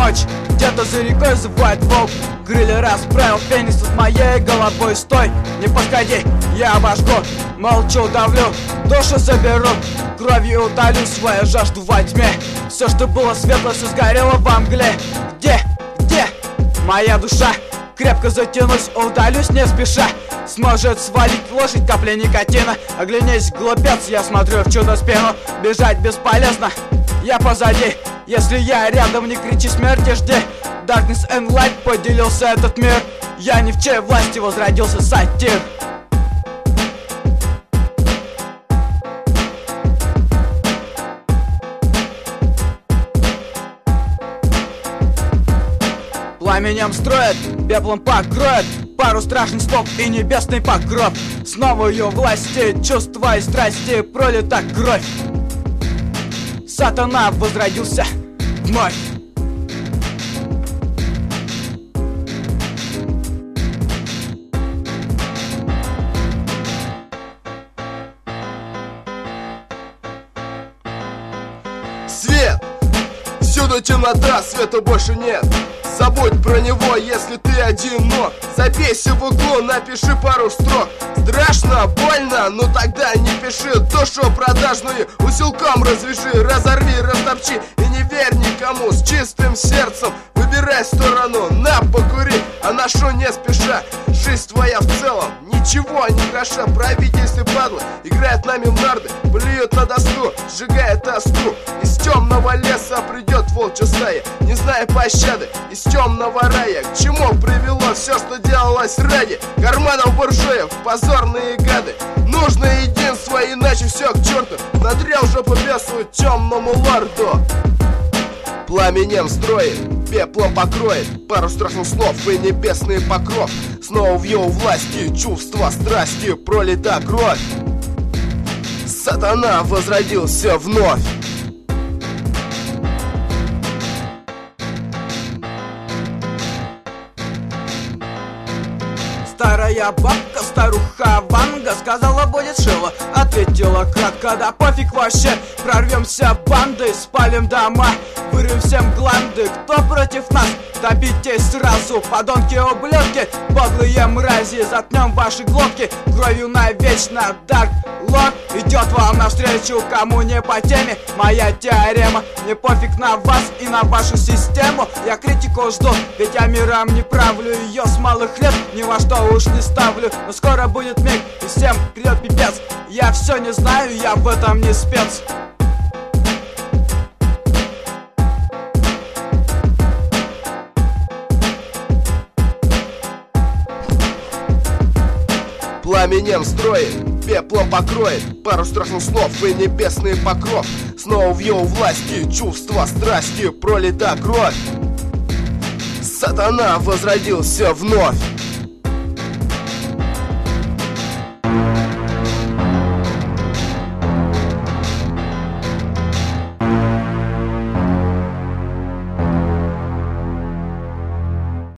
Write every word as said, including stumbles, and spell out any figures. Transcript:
ночь, где-то за рекой завывает волк. Крылья расправил, пенис над моей головой. Стой, не подходи, я обожгу. Молчу, давлю, душу заберу. Кровью утолю свою жажду во тьме. Все, что было светло, все сгорело во мгле. Где, где моя душа? Крепко затянусь, удалюсь не спеша. Сможет свалить лошадь капля никотина. Оглянись, глупец, я смотрю в чудо спину. Бежать бесполезно, я позади. Если я рядом, не кричи смерти, жди. Darkness and Light, поделился этот мир. Я не в чьей власти, возродился сатир. Пламенем строят, пеплом покроет. Пару страшных слов и небесный покров. Снова ее власти, чувства и страсти, пролита кровь. Сатана возродился вновь. Свет! Всюду темнота, света больше нет. Забудь про него, если ты одинок. Забейся в углу, напиши пару строк. Страшно, больно, ну тогда не пиши. Душу продажную усилком развяжи. Разорви, растопчи и не верь никому. С чистым сердцем выбирай сторону. На, покури, а ношу не спеша. Жизнь твоя в целом ничего не гроша. Правительство падла играет нами в нарды. Плюют на доску, сжигает тоску. Из темного леса придет волчья стая, не зная пощады, из темного рая. К чему привело все, что делалось ради карманов буржуев, позорные гады. Нужно единство, иначе все к черту. Надрел жопу бесу темному лорду. Пламенем строит, пеплом покроет. Пару страшных слов и небесный покров. Снова в его власти чувства, страсти, пролита кровь. Сатана возродился вновь. Старая бабка, старуха Ванга сказала, будет шило. Ответила кратко, да пофиг вообще. Прорвемся бандой, спалим дома, вырвем всем гланды. Кто против нас? Добитесь сразу, подонки, ублюдки, подлые мрази. Заткнем ваши глотки кровью навечно. Dark Lord идет вам навстречу, кому не по теме моя теорема. Не пофиг на вас и на вашу систему. Я критику жду, ведь я миром не правлю. Ее с малых лет ни во что уж не ставлю. Но скоро будет миг и всем придет пипец. Я все не знаю, я в этом не спец. Пламенем строит, пеплом покроет. Пару страшных слов и небесный покров. Снова в его власти чувства, страсти, пролита кровь. Сатана возродился вновь.